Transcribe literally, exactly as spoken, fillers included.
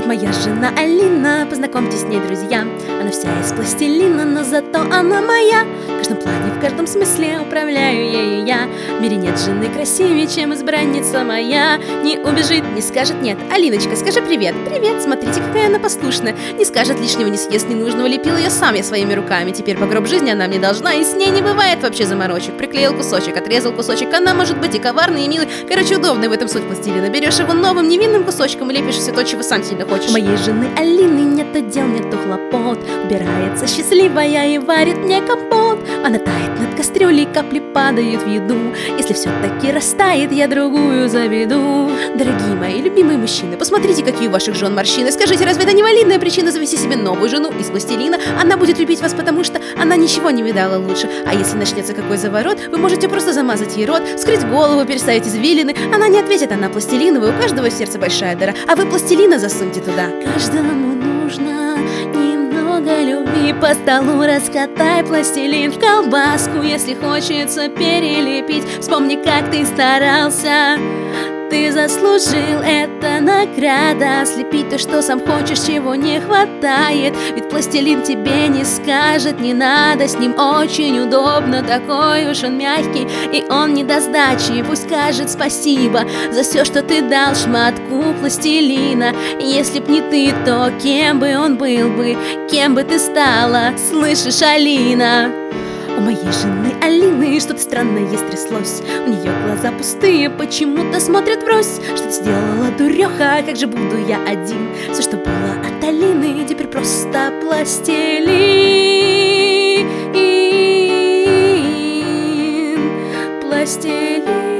Моя жена Алина, познакомьтесь с ней, друзья. Она вся из пластилина, но зато она моя. В каждом плане, в каждом смысле управляю ею я. В мире нет жены красивее, чем избранница моя. Не убежит, не скажет нет. Алиночка, скажи привет. Привет, смотрите, какая она послушная. Не скажет лишнего, не съест ненужного. Лепил ее сам я своими руками. Теперь по гроб жизни она мне должна, и с ней не бывает вообще заморочек. Приклеил кусочек, отрезал кусочек. Она может быть и коварной, и милой. Короче, удобный в этом суть пластилина. Берешь его новым невинным кусочком и лепишь все то, чего сам сильно хочешь. У моей жены Алины нету дел, нету хлопот. Убирается счастливая и варит мне компот. Она тает над кастрюлей, капли падают в еду. Если все-таки растает, я другую заведу. Дорогие мои любимые мужчины, посмотрите, какие у ваших жен морщины. Скажите, разве это не валидная причина завести себе новую жену из пластилина? Она будет любить вас, потому что она ничего не видала лучше. А если начнется какой заворот, вы можете просто замазать ей рот, скрыть голову, переставить извилины. Она не ответит, она пластилиновая, у каждого сердце большая дыра. А вы пластилина засуньте туда. Каждому нужно немного любви. По столу раскатай пластилин в колбаску. Если хочется перелепить, вспомни, как ты старался. Ты заслужил, это награда. Слепить то, что сам хочешь, чего не хватает. Ведь пластилин тебе не скажет, не надо. С ним очень удобно, такой уж он мягкий. И он не даст сдачи, пусть скажет спасибо за все, что ты дал шматку пластилина. Если б не ты, то кем бы он был бы, кем бы ты стала, слышишь, Алина? У моей жены Алины что-то странное стряслось. У нее глаза пустые, почему-то смотрят врозь. Что-то сделала дуреха, как же буду я один? Все, что было от Алины, теперь просто пластилин. Пластилин.